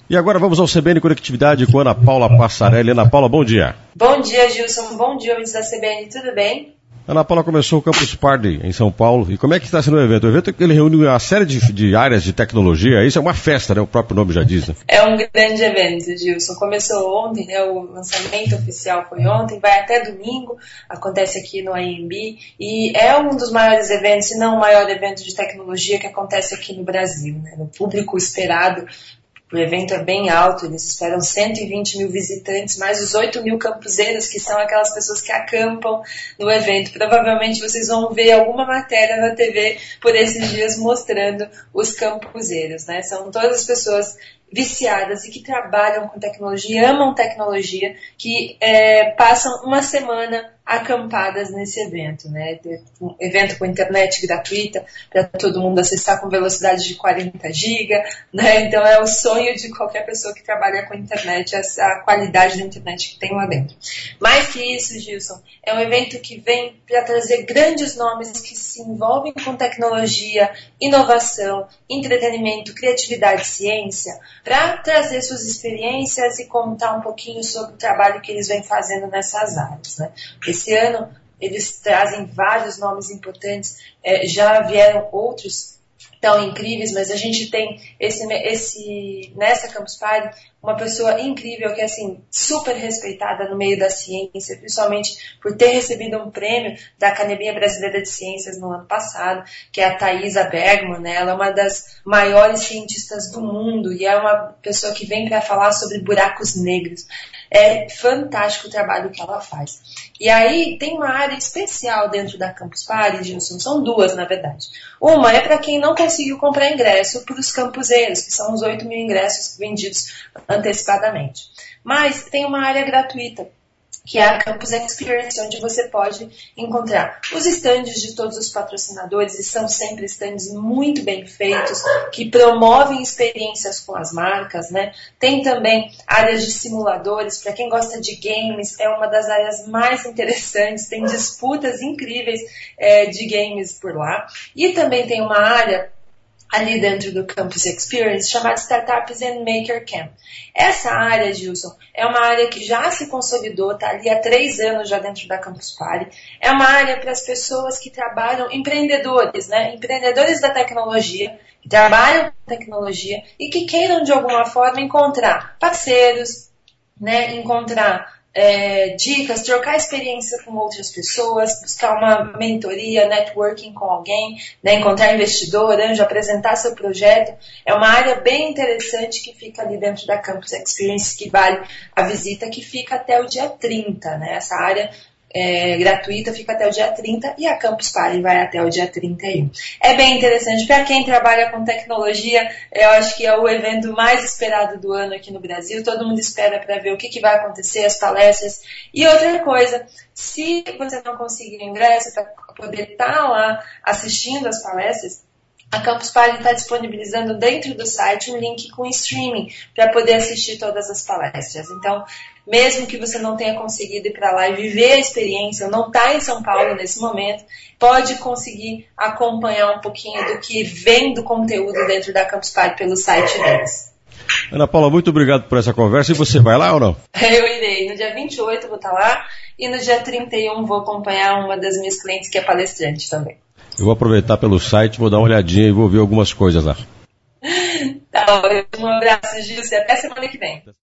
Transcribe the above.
E agora vamos ao CBN Conectividade com Ana Paula Passarelli. Ana Paula, bom dia. Bom dia, Gilson. Bom dia, ouvintes da CBN. Tudo bem? Ana Paula, começou o Campus Party em São Paulo. E como é que está sendo o evento? O evento ele reúne uma série de áreas de tecnologia. Isso é uma festa, né? O próprio nome já diz, né? É um grande evento, Gilson. Começou ontem, né? O lançamento oficial foi ontem, vai até domingo. Acontece aqui no AMB. E é um dos maiores eventos, se não o maior evento de tecnologia que acontece aqui no Brasil, né? O público esperado. O evento é bem alto, eles esperam 120 mil visitantes, mais os 8 mil campuseiros, que são aquelas pessoas que acampam no evento. Provavelmente vocês vão ver alguma matéria na TV por esses dias mostrando os campuseiros, né? São todas as pessoas viciadas e que trabalham com tecnologia, amam tecnologia, que passam uma semana acampadas nesse evento, né? Um evento com internet gratuita para todo mundo acessar com velocidade de 40 GB, né? Então é o sonho de qualquer pessoa que trabalha com internet, a qualidade da internet que tem lá dentro. Mais que isso, Gilson, é um evento que vem para trazer grandes nomes que se envolvem com tecnologia, inovação, entretenimento, criatividade e ciência, para trazer suas experiências e contar um pouquinho sobre o trabalho que eles vêm fazendo nessas áreas, né? Esse ano eles trazem vários nomes importantes, já vieram outros tão incríveis, mas a gente tem nessa Campus Party uma pessoa incrível que é assim, super respeitada no meio da ciência, principalmente por ter recebido um prêmio da Academia Brasileira de Ciências no ano passado, que é a Thaisa Bergman, né? Ela é uma das maiores cientistas do mundo e é uma pessoa que vem para falar sobre buracos negros. É fantástico o trabalho que ela faz. E aí tem uma área especial dentro da Campus Party, Gilson, são duas na verdade. Uma é para quem não conseguiu comprar ingresso para os campuseiros, que são os 8 mil ingressos vendidos antecipadamente. Mas tem uma área gratuita, que é a Campus Experience, onde você pode encontrar os estandes de todos os patrocinadores, e são sempre estandes muito bem feitos, que promovem experiências com as marcas, né? Tem também áreas de simuladores, para quem gosta de games, é uma das áreas mais interessantes, tem disputas incríveis de games por lá. E também tem uma área ali dentro do Campus Experience, chamada Startups and Maker Camp. Essa área, Gilson, é uma área que já se consolidou, está ali há 3 anos já dentro da Campus Party. É uma área para as pessoas que trabalham, empreendedores, né? Empreendedores da tecnologia, que trabalham com tecnologia e que queiram, de alguma forma, encontrar parceiros, né? Encontrar dicas, trocar experiência com outras pessoas, buscar uma mentoria, networking com alguém, né, encontrar investidor, anjo, apresentar seu projeto. É uma área bem interessante que fica ali dentro da Campus Experience, que vale a visita, que fica até o dia 30, né? Essa área gratuita fica até o dia 30 e a Campus Party vai até o dia 31. É bem interessante para quem trabalha com tecnologia. Eu acho que é o evento mais esperado do ano aqui no Brasil. Todo mundo espera para ver o que vai acontecer, as palestras. E outra coisa, se você não conseguir ingresso para poder estar lá assistindo as palestras, a Campus Party está disponibilizando dentro do site um link com streaming para poder assistir todas as palestras. Então, mesmo que você não tenha conseguido ir para lá e viver a experiência, não está em São Paulo nesse momento, pode conseguir acompanhar um pouquinho do que vem do conteúdo dentro da Campus Party pelo site deles. Ana Paula, muito obrigado por essa conversa. E você vai lá ou não? Eu irei. No dia 28 vou estar lá e no dia 31 vou acompanhar uma das minhas clientes que é palestrante também. Eu vou aproveitar pelo site, vou dar uma olhadinha e vou ver algumas coisas lá. Tá, um abraço, Gilson, até semana que vem.